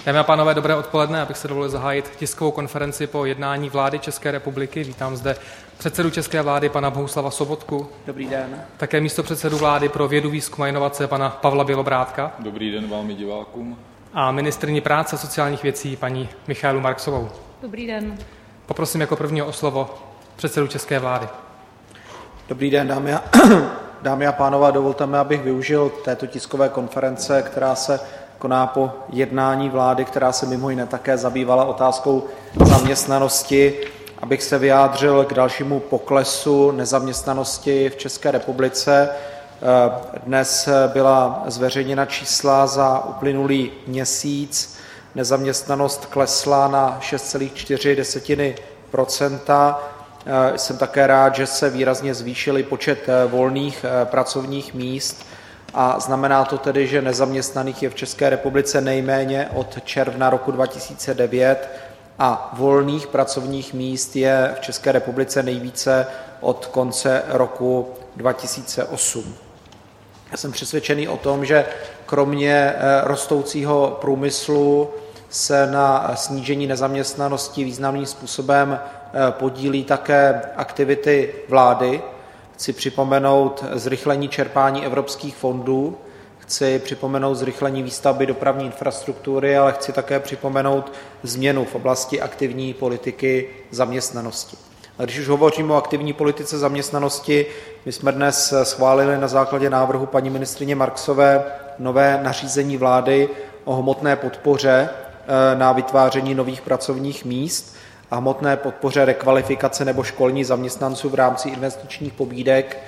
Dámy a pánové, dobré odpoledne. Abych se dovolil zahájit tiskovou konferenci po jednání vlády České republiky. Vítám zde předsedu české vlády pana Bohuslava Sobotku. Dobrý den. Také místopředsedu vlády pro vědu, výzkum a inovace pana Pavla Bělobrádka. Dobrý den vám i divákům. A ministryni práce a sociálních věcí paní Michaelu Marksovou. Dobrý den. Poprosím jako prvního o slovo předsedu české vlády. Dobrý den, dámy a pánové, dovolte mi, abych využil této tiskové konference, která se koná po jednání vlády, která se mimo jiné také zabývala otázkou zaměstnanosti, abych se vyjádřil k dalšímu poklesu nezaměstnanosti v České republice. Dnes byla zveřejněna čísla za uplynulý měsíc. Nezaměstnanost klesla na 6,4%. Jsem také rád, že se výrazně zvýšil počet volných pracovních míst a znamená to tedy, že nezaměstnaných je v České republice nejméně od června roku 2009 a volných pracovních míst je v České republice nejvíce od konce roku 2008. Já jsem přesvědčený o tom, že kromě rostoucího průmyslu se na snížení nezaměstnanosti významným způsobem podílí také aktivity vlády. Chci připomenout zrychlení čerpání evropských fondů, chci připomenout zrychlení výstavby dopravní infrastruktury, ale chci také připomenout změnu v oblasti aktivní politiky zaměstnanosti. A když už hovořím o aktivní politice zaměstnanosti, my jsme dnes schválili na základě návrhu paní ministryně Marksové nové nařízení vlády o hmotné podpoře na vytváření nových pracovních míst a hmotné podpoře rekvalifikace nebo školení zaměstnanců v rámci investičních pobídek.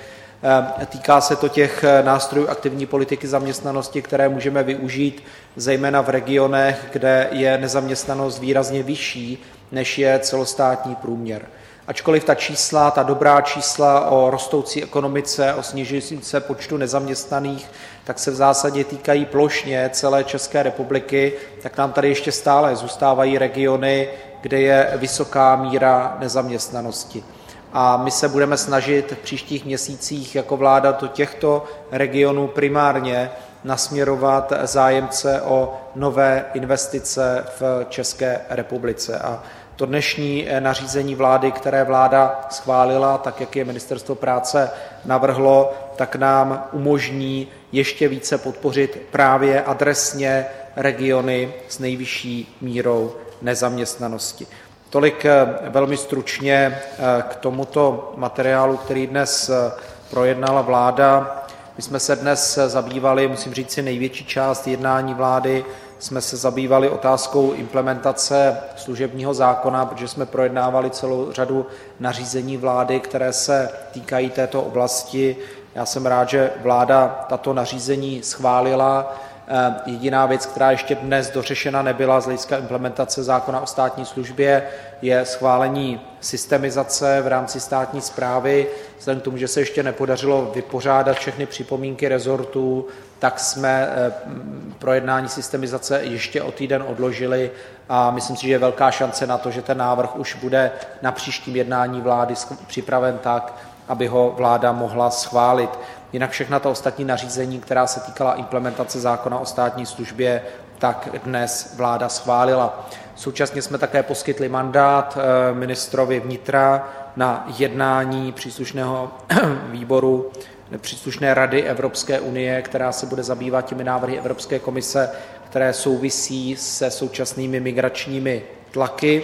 Týká se to těch nástrojů aktivní politiky zaměstnanosti, které můžeme využít zejména v regionech, kde je nezaměstnanost výrazně vyšší, než je celostátní průměr. Ačkoliv ta dobrá čísla o rostoucí ekonomice, o snižujícím se počtu nezaměstnaných, tak se v zásadě týkají plošně celé České republiky, tak nám tady ještě stále zůstávají regiony, kde je vysoká míra nezaměstnanosti. A my se budeme snažit v příštích měsících jako vláda do těchto regionů primárně nasměrovat zájemce o nové investice v České republice. A to dnešní nařízení vlády, které vláda schválila, tak jak je Ministerstvo práce navrhlo, tak nám umožní ještě více podpořit právě adresně regiony s nejvyšší mírou nezaměstnanosti. Tolik velmi stručně k tomuto materiálu, který dnes projednala vláda. My jsme se dnes zabývali, musím říct si největší část jednání vlády, jsme se zabývali otázkou implementace služebního zákona, protože jsme projednávali celou řadu nařízení vlády, které se týkají této oblasti. Já jsem rád, že vláda tato nařízení schválila. Jediná věc, která ještě dnes dořešena nebyla z hlediska implementace zákona o státní službě, je schválení systemizace v rámci státní správy. Vzhledem k tomu, že se ještě nepodařilo vypořádat všechny připomínky rezortů, tak jsme projednání systemizace ještě o týden odložili a myslím si, že je velká šance na to, že ten návrh už bude na příštím jednání vlády připraven tak, aby ho vláda mohla schválit. Jinak všechna ta ostatní nařízení, která se týkala implementace zákona o státní službě, tak dnes vláda schválila. Současně jsme také poskytli mandát ministrovi vnitra na jednání příslušného výboru, příslušné rady Evropské unie, která se bude zabývat těmi návrhy Evropské komise, které souvisí se současnými migračními tlaky.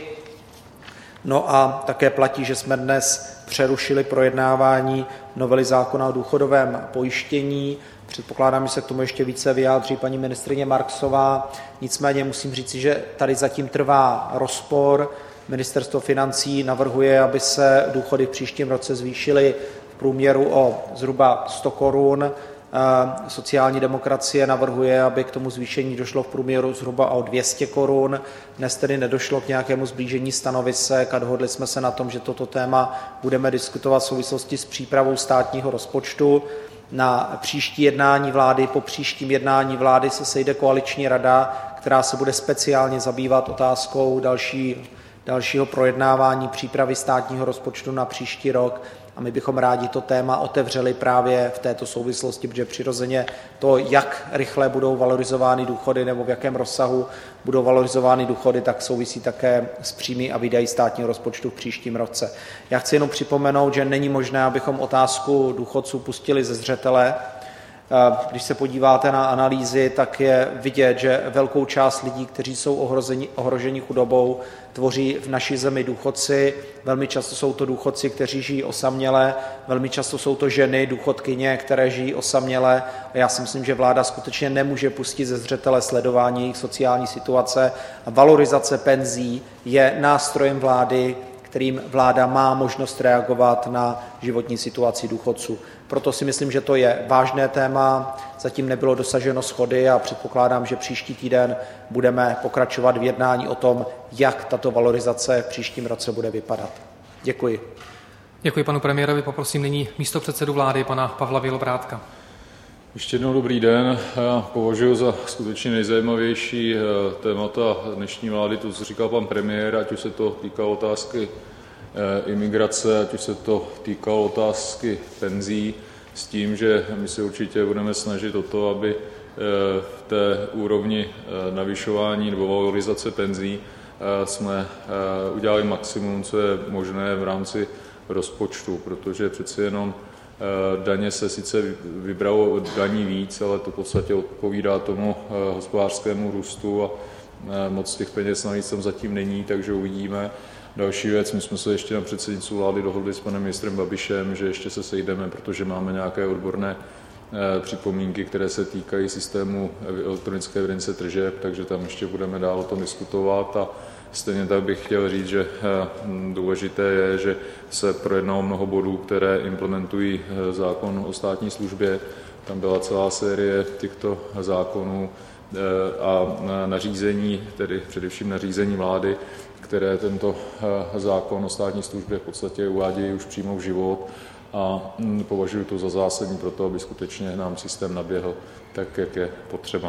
No a také platí, že jsme dnes přerušili projednávání novely zákona o důchodovém pojištění. Předpokládám, že se k tomu ještě více vyjádří paní ministryně Marksová. Nicméně musím říci, že tady zatím trvá rozpor. Ministerstvo financí navrhuje, aby se důchody v příštím roce zvýšily v průměru o zhruba 100 korun. Sociální demokracie navrhuje, aby k tomu zvýšení došlo v průměru zhruba o 200 korun. Dnes tedy nedošlo k nějakému sblížení stanovisek a dohodli jsme se na tom, že toto téma budeme diskutovat v souvislosti s přípravou státního rozpočtu. Na příští jednání vlády, po příštím jednání vlády se sejde koaliční rada, která se bude speciálně zabývat otázkou další dalšího projednávání přípravy státního rozpočtu na příští rok a my bychom rádi to téma otevřeli právě v této souvislosti, protože přirozeně to, jak rychle budou valorizovány důchody nebo v jakém rozsahu budou valorizovány důchody, tak souvisí také s příjmy a výdaji státního rozpočtu v příštím roce. Já chci jenom připomenout, že není možné, abychom otázku důchodců pustili ze zřetele. Když se podíváte na analýzy, tak je vidět, že velkou část lidí, kteří jsou ohroženi chudobou, tvoří v naší zemi důchodci. Velmi často jsou to důchodci, kteří žijí osaměle, velmi často jsou to ženy, důchodkyně, které žijí osaměle. A já si myslím, že vláda skutečně nemůže pustit ze zřetele sledování jejich sociální situace. A valorizace penzí je nástrojem vlády, kterým vláda má možnost reagovat na životní situaci důchodců. Proto si myslím, že to je vážné téma, zatím nebylo dosaženo shody a předpokládám, že příští týden budeme pokračovat v jednání o tom, jak tato valorizace v příštím roce bude vypadat. Děkuji. Děkuji panu premiérovi, poprosím nyní místopředsedu vlády, pana Pavla Bělobrádka. Ještě jednou dobrý den. Já považuji za skutečně nejzajímavější témata dnešní vlády, to, co říkal pan premiér, ať už se to týkalo otázky imigrace, ať už se to týkalo otázky penzí, s tím, že my se určitě budeme snažit o to, aby v té úrovni navyšování nebo valorizace penzí jsme udělali maximum, co je možné v rámci rozpočtu, protože přeci jenom daně se sice vybralo od daní víc, ale to v podstatě odpovídá tomu hospodářskému růstu a moc těch peněz navíc tam zatím není, takže uvidíme. Další věc, my jsme se ještě na předsednictvu vlády dohodli s panem ministrem Babišem, že ještě se sejdeme, protože máme nějaké odborné připomínky, které se týkají systému elektronické evidence tržeb, takže tam ještě budeme dál o tom diskutovat. A stejně tak bych chtěl říct, že důležité je, že se projednalo mnoho bodů, které implementují zákon o státní službě. Tam byla celá série těchto zákonů a nařízení, tedy především nařízení vlády, které tento zákon o státní službě v podstatě uvádějí už přímo v život a považuji to za zásadní pro to, aby skutečně nám systém naběhl tak, jak je potřeba.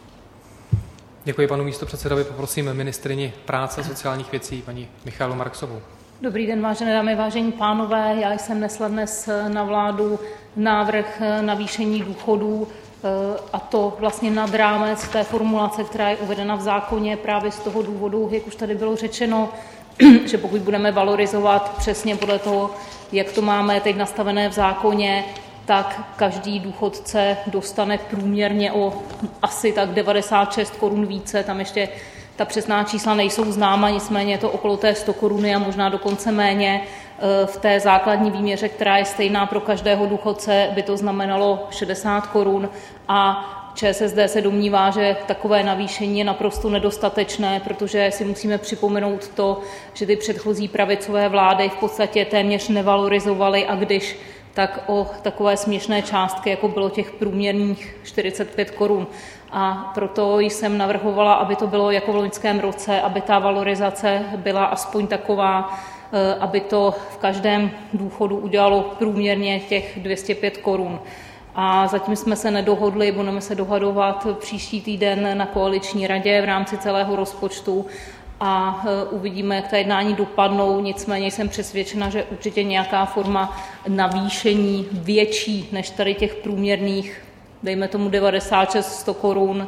Děkuji panu místopředsedovi, poprosím ministryni práce a sociálních věcí, paní Michaelu Marksovou. Dobrý den, vážené dámy, vážení pánové. Já jsem nesla dnes na vládu návrh navýšení důchodů, a to vlastně nad rámec té formulace, která je uvedena v zákoně právě z toho důvodu, jak už tady bylo řečeno, že pokud budeme valorizovat přesně podle toho, jak to máme teď nastavené v zákoně, tak každý důchodce dostane průměrně o asi tak 96 korun více. Tam ještě ta přesná čísla nejsou známa, nicméně je to okolo té 100 koruny a možná dokonce méně. V té základní výměře, která je stejná pro každého důchodce, by to znamenalo 60 korun a ČSSD se domnívá, že takové navýšení je naprosto nedostatečné, protože si musíme připomenout to, že ty předchozí pravicové vlády v podstatě téměř nevalorizovaly a když tak o takové směšné částky, jako bylo těch průměrných 45 korun. A proto jsem navrhovala, aby to bylo jako v loňském roce, aby ta valorizace byla aspoň taková, aby to v každém důchodu udělalo průměrně těch 205 korun. A zatím jsme se nedohodli, budeme se dohadovat příští týden na koaliční radě v rámci celého rozpočtu a uvidíme, jak ta jednání dopadnou. Nicméně jsem přesvědčena, že určitě nějaká forma navýšení větší než tady těch průměrných, dejme tomu 96-100 korun,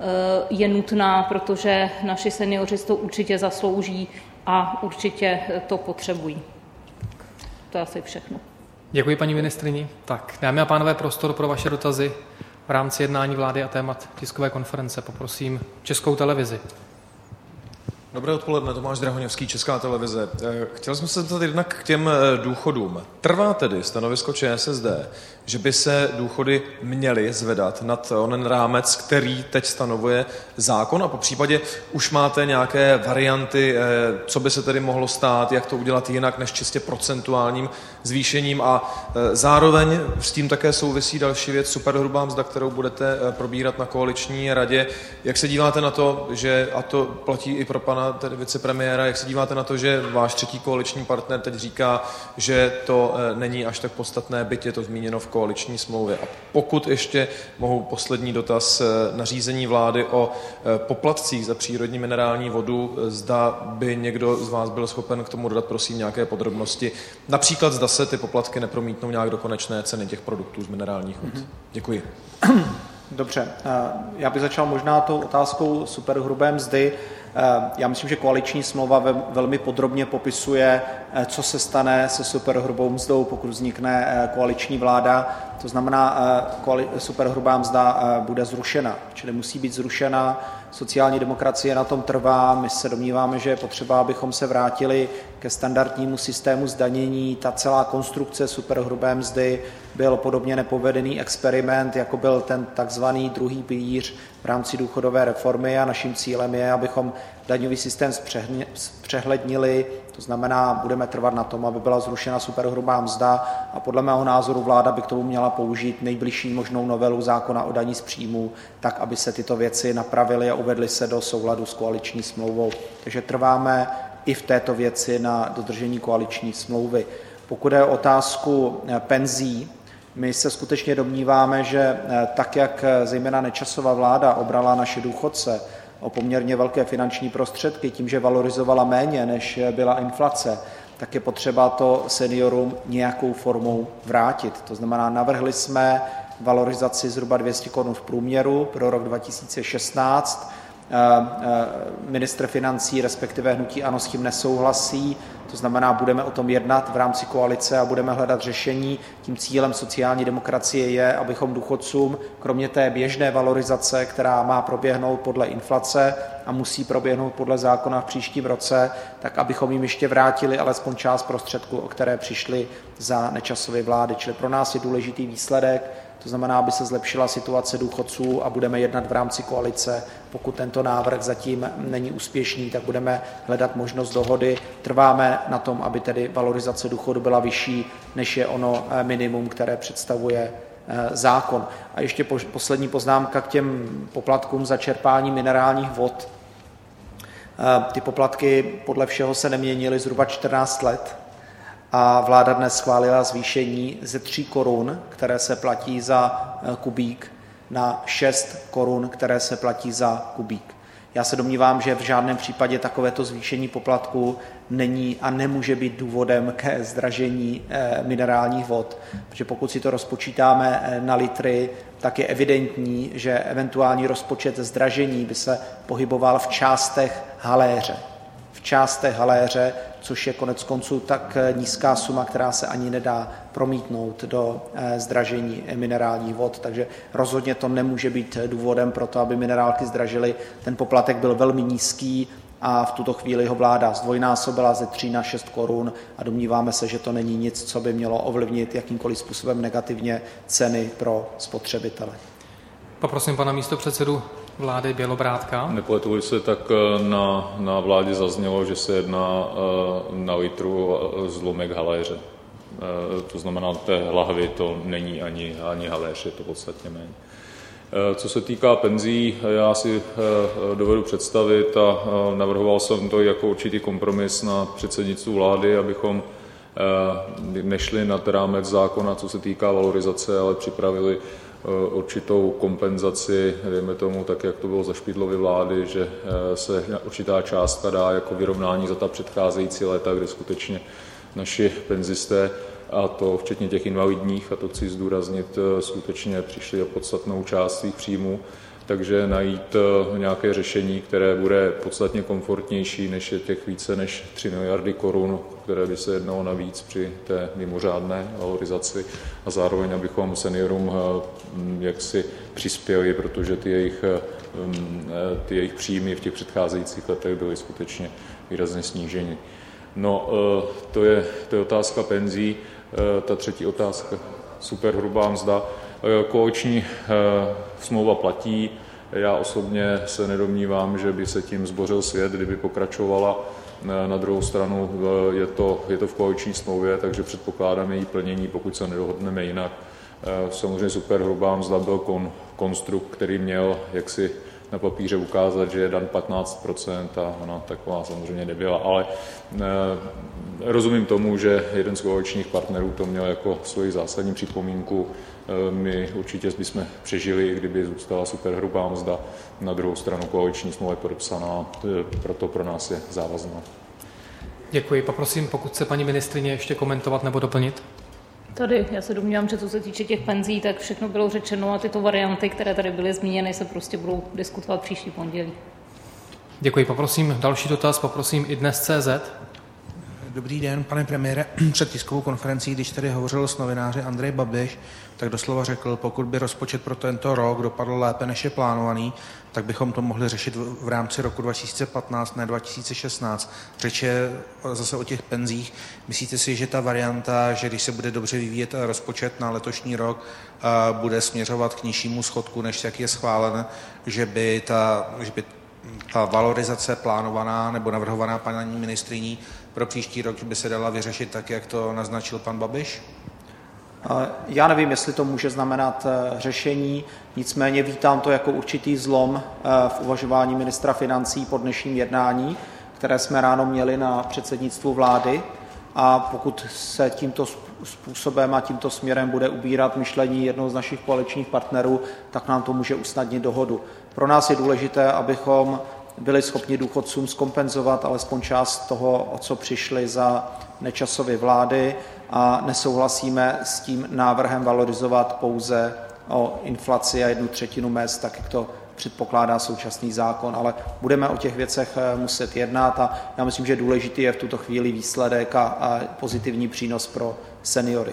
je nutná, protože naši seniori to určitě zaslouží a určitě to potřebují. To je asi všechno. Děkuji paní ministryni. Tak, dámy a pánové, prostor pro vaše dotazy v rámci jednání vlády a témat tiskové konference. Poprosím Českou televizi. Dobré odpoledne, Tomáš Drahoněvský, Česká televize. Chtěl jsem se zeptat jednak k těm důchodům. Trvá tedy stanovisko ČSSD, že by se důchody měly zvedat nad onen rámec, který teď stanovuje zákon a popřípadě už máte nějaké varianty, co by se tedy mohlo stát, jak to udělat jinak než čistě procentuálním zvýšením a zároveň s tím také souvisí další věc, superhrubá mzda, kterou budete probírat na koaliční radě. Jak se díváte na to, že, a to platí i pro pana pana tedy vicepremiéra, jak se díváte na to, že váš třetí koaliční partner teď říká, že to není až tak podstatné, byť je to zmíněno v koaliční smlouvě. A pokud ještě mohu poslední dotaz na řízení vlády o poplatcích za přírodní minerální vodu, zda by někdo z vás byl schopen k tomu dodat, prosím, nějaké podrobnosti. Například zda se ty poplatky nepromítnou nějak do konečné ceny těch produktů z minerálních vod. Děkuji. Dobře, já bych začal možná tou otázkou superhrubé mzdy. Já myslím, že koaliční smlouva velmi podrobně popisuje, co se stane se superhrubou mzdou, pokud vznikne koaliční vláda. To znamená, superhrubá mzda bude zrušena, čili musí být zrušena. Sociální demokracie na tom trvá. My se domníváme, že je potřeba, abychom se vrátili ke standardnímu systému zdanění. Ta celá konstrukce superhrubé mzdy byl podobně nepovedený experiment, jako byl ten takzvaný druhý pilíř v rámci důchodové reformy, a naším cílem je, abychom daňový systém zpřehlednili. To znamená, budeme trvat na tom, aby byla zrušena superhrubá mzda, a podle mého názoru vláda by k tomu měla použít nejbližší možnou novelu zákona o dani z příjmů, tak aby se tyto věci napravily a uvedly se do souladu s koaliční smlouvou. Takže trváme i v této věci na dodržení koaliční smlouvy. Pokud je o otázku penzí, my se skutečně domníváme, že tak, jak zejména Nečasova vláda obrala naše důchodce o poměrně velké finanční prostředky tím, že valorizovala méně, než byla inflace, tak je potřeba to seniorům nějakou formou vrátit. To znamená, navrhli jsme valorizaci zhruba 200 korun v průměru pro rok 2016. Ministr financí, respektive hnutí ANO, s tím nesouhlasí. To znamená, budeme o tom jednat v rámci koalice a budeme hledat řešení. Tím cílem sociální demokracie je, abychom důchodcům, kromě té běžné valorizace, která má proběhnout podle inflace a musí proběhnout podle zákona v příštím roce, tak abychom jim ještě vrátili alespoň část prostředků, o které přišly za Nečasovy vlády. Čili pro nás je důležitý výsledek. To znamená, aby se zlepšila situace důchodců, a budeme jednat v rámci koalice. Pokud tento návrh zatím není úspěšný, tak budeme hledat možnost dohody. Trváme na tom, aby tedy valorizace důchodu byla vyšší, než je ono minimum, které představuje zákon. A ještě poslední poznámka k těm poplatkům za čerpání minerálních vod. Ty poplatky podle všeho se neměnily zhruba 14 let. A vláda dnes schválila zvýšení ze 3 korun, které se platí za kubík, na 6 korun, které se platí za kubík. Já se domnívám, že v žádném případě takovéto zvýšení poplatku není a nemůže být důvodem ke zdražení minerálních vod, protože pokud si to rozpočítáme na litry, tak je evidentní, že eventuální rozpočet zdražení by se pohyboval v částech haléře. Což je konec konců tak nízká suma, která se ani nedá promítnout do zdražení minerálních vod. Takže rozhodně to nemůže být důvodem pro to, aby minerálky zdražily. Ten poplatek byl velmi nízký a v tuto chvíli ho vláda zdvojnásobila ze 3 na 6 korun a domníváme se, že to není nic, co by mělo ovlivnit jakýmkoliv způsobem negativně ceny pro spotřebitele. Poprosím pana místopředsedu vlády Bělobrádka. Nepletu se, tak na vládě zaznělo, že se jedná na litru zlomek haléře. To znamená, té lahvy to není ani haléř, je to podstatně méně. Co se týká penzí, já si dovedu představit a navrhoval jsem to jako určitý kompromis na předsednictvu vlády, abychom nešli nad rámec zákona, co se týká valorizace, ale připravili určitou kompenzaci, dejme tomu tak, jak to bylo za Špidlovy vlády, že se určitá částka dá jako vyrovnání za ta předcházející léta, kde skutečně naši penzisté, a to včetně těch invalidních, a to chci zdůraznit, skutečně přišli o podstatnou část svých příjmů, takže najít nějaké řešení, které bude podstatně komfortnější, než je těch více než 3 miliardy korun, které by se jednalo navíc při té mimořádné valorizaci, a zároveň abychom seniorům jaksi přispěli, protože ty jejich příjmy v těch předcházejících letech byly skutečně výrazně sníženy. No, to je otázka penzí. Ta třetí otázka, superhrubá mzda. Koaliční smlouva platí. Já osobně se nedomnívám, že by se tím zbořil svět, kdyby pokračovala. Na druhou stranu je to v koaliční smlouvě, takže předpokládám její plnění, pokud se nedohodneme jinak. Samozřejmě superhrubá mzda byl konstrukt, který měl jaksi na papíře ukázat, že je dan 15% a ona taková samozřejmě nebyla, ale rozumím tomu, že jeden z koaličních partnerů to měl jako svoji zásadní připomínku. My určitě bychom přežili, kdyby zůstala superhrubá mzda. Na druhou stranu koaliční smlouva je podepsaná, proto pro nás je závazná. Děkuji. Poprosím, pokud chce paní ministryně ještě komentovat nebo doplnit. Tady já se domnívám, že co se týče těch penzí, tak všechno bylo řečeno a tyto varianty, které tady byly zmíněny, se prostě budou diskutovat příští pondělí. Děkuji. Poprosím další dotaz, poprosím i dnes.cz. Dobrý den, pane premiére. Před tiskovou konferencí, když tady hovořil s novináři Andrej Babiš, tak doslova řekl, pokud by rozpočet pro tento rok dopadl lépe, než je plánovaný, tak bychom to mohli řešit v rámci roku 2015, ne 2016. Řeč je zase o těch penzích. Myslíte si, že ta varianta, že když se bude dobře vyvíjet rozpočet na letošní rok, bude směřovat k nižšímu schodku, než jak je schválen, že by ta valorizace plánovaná nebo navrhovaná paní ministryní pro příští rok by se dala vyřešit tak, jak to naznačil pan Babiš? Já nevím, jestli to může znamenat řešení, nicméně vítám to jako určitý zlom v uvažování ministra financí po dnešním jednání, které jsme ráno měli na předsednictvu vlády, a pokud se tímto způsobem a tímto směrem bude ubírat myšlení jednoho z našich koaličních partnerů, tak nám to může usnadnit dohodu. Pro nás je důležité, abychom byli schopni důchodcům zkompenzovat alespoň část toho, o co přišli za Nečasovy vlády, a nesouhlasíme s tím návrhem valorizovat pouze o inflaci a 1/3 mezd, tak jak to předpokládá současný zákon, ale budeme o těch věcech muset jednat a já myslím, že důležitý je v tuto chvíli výsledek a pozitivní přínos pro seniory.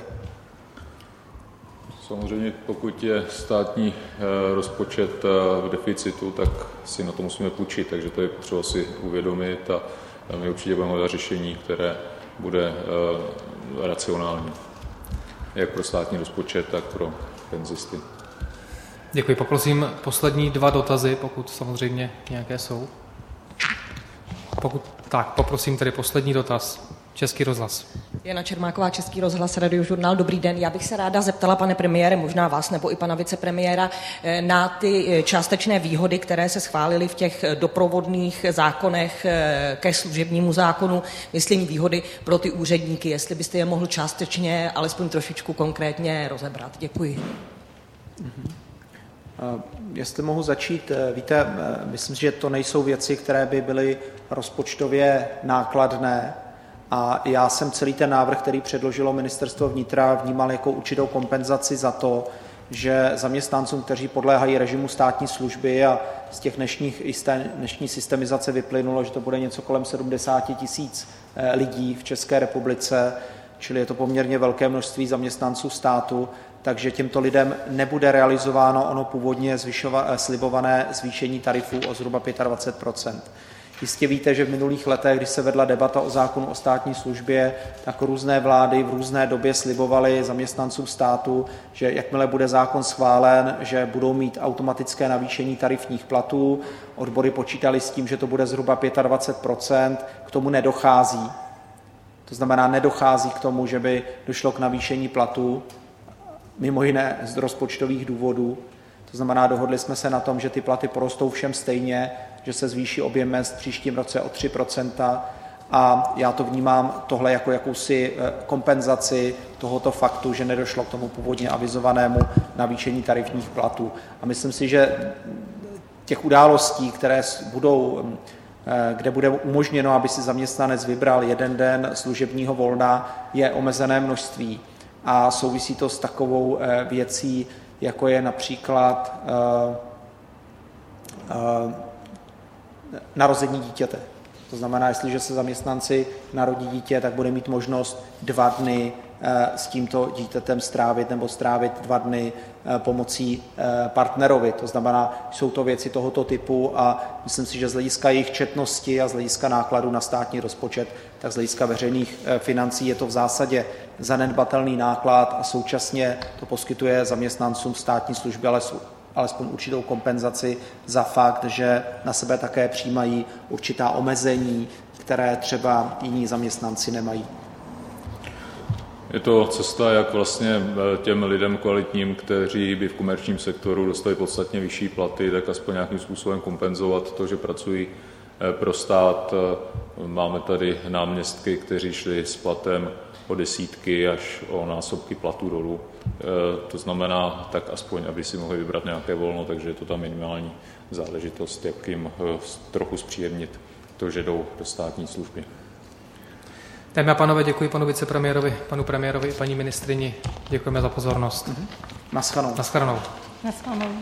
Samozřejmě, pokud je státní rozpočet v deficitu, tak si na to musíme půjčit, takže to je potřeba si uvědomit a my určitě budeme hledat řešení, které bude racionální, jak pro státní rozpočet, tak pro penzisty. Děkuji. Poprosím poslední 2 dotazy, pokud samozřejmě nějaké jsou. Poprosím tedy poslední dotaz. Český rozhlas. Jana Čermáková, Český rozhlas, Radiožurnál. Dobrý den. Já bych se ráda zeptala, pane premiére, možná vás nebo i pana vicepremiéra, na ty částečné výhody, které se schválily v těch doprovodných zákonech ke služebnímu zákonu, myslím výhody pro ty úředníky, jestli byste je mohl částečně, alespoň trošičku konkrétně rozebrat. Děkuji. Jestli mohu začít, víte, myslím, že to nejsou věci, které by byly rozpočtově nákladné, a já jsem celý ten návrh, který předložilo Ministerstvo vnitra, vnímal jako určitou kompenzaci za to, že zaměstnancům, kteří podléhají režimu státní služby, a z těch dnešní systemizace vyplynulo, že to bude něco kolem 70 000 lidí v České republice, čili je to poměrně velké množství zaměstnanců státu, takže těmto lidem nebude realizováno ono původně slibované zvýšení tarifů o zhruba 25%. Jistě víte, že v minulých letech, když se vedla debata o zákonu o státní službě, tak různé vlády v různé době slibovaly zaměstnancům státu, že jakmile bude zákon schválen, že budou mít automatické navýšení tarifních platů. Odbory počítaly s tím, že to bude zhruba 25%, k tomu nedochází. To znamená, nedochází k tomu, že by došlo k navýšení platů, mimo jiné z rozpočtových důvodů. To znamená, dohodli jsme se na tom, že ty platy porostou všem stejně, že se zvýší objem mezd v příštím roce o 3%, a já to vnímám tohle jako jakousi kompenzaci tohoto faktu, že nedošlo k tomu původně avizovanému navýšení tarifních platů. A myslím si, že těch událostí, kde bude umožněno, aby si zaměstnanec vybral 1 den služebního volna, je omezené množství. A souvisí to s takovou věcí, jako je například narození dítěte. To znamená, jestliže se zaměstnanci narodí dítě, tak bude mít možnost 2 dny s tímto dítětem strávit 2 dny pomocí partnerovi. To znamená, jsou to věci tohoto typu a myslím si, že z hlediska jejich četnosti a z hlediska nákladu na státní rozpočet, tak z hlediska veřejných financí je to v zásadě zanedbatelný náklad a současně to poskytuje zaměstnancům státní služby alespoň určitou kompenzaci za fakt, že na sebe také přijímají určitá omezení, které třeba jiní zaměstnanci nemají. Je to cesta, jak vlastně těm lidem kvalitním, kteří by v komerčním sektoru dostali podstatně vyšší platy, tak aspoň nějakým způsobem kompenzovat to, že pracují pro stát. Máme tady náměstky, kteří šli s platem o desítky až o násobky platů dolů. To znamená, tak aspoň, aby si mohli vybrat nějaké volno, takže je to ta minimální záležitost, jak jim trochu zpříjemnit to, že jdou do státní služby. Dámy a pánové, děkuji panu vicepremiérovi, panu premiérovi i paní ministrini. Děkujeme za pozornost. Naschledanou. Naschledanou. Naschledanou.